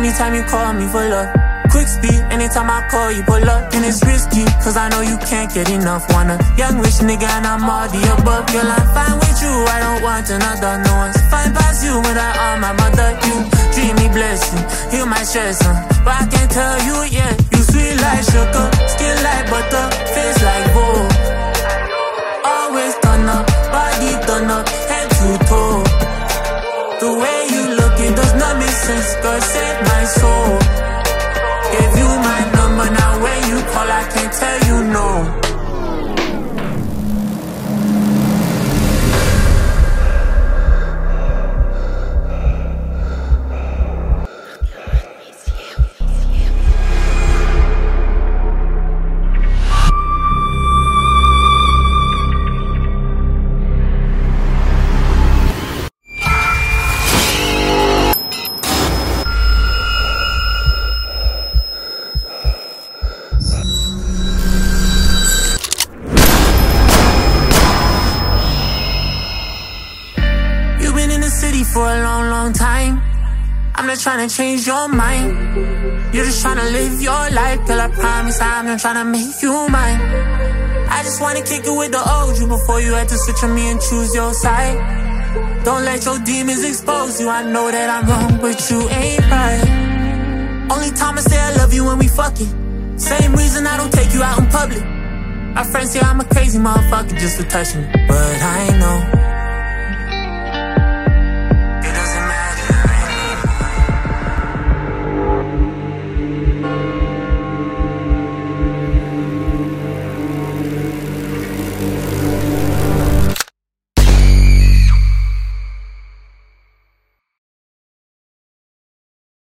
anytime you call me for love. Quick speed, anytime I call you pull up. And it's risky, cause I know you can't get enough. Want a young rich nigga and I'm all the above. Girl, I'm fine with you, I don't want another. No one's fine past you without all my mother. You dream me blessing, heal my stress, but I can't tell you yet. You sweet like sugar, skin like butter, face like gold. Always done up, body done up, head to toe. The way you look, it does not make sense, girl, save my soul. Gave you my number, now when you call I can't tell you no. For a long, long time, I'm not trying to change your mind. You're just trying to live your life. Girl, I promise I'm not trying to make you mine. I just wanna kick it with the old you before you had to switch on me and choose your side. Don't let your demons expose you. I know that I'm wrong, but you ain't right. Only time I say I love you when we fucking. Same reason I don't take you out in public. My friends say I'm a crazy motherfucker just for touching me, but I know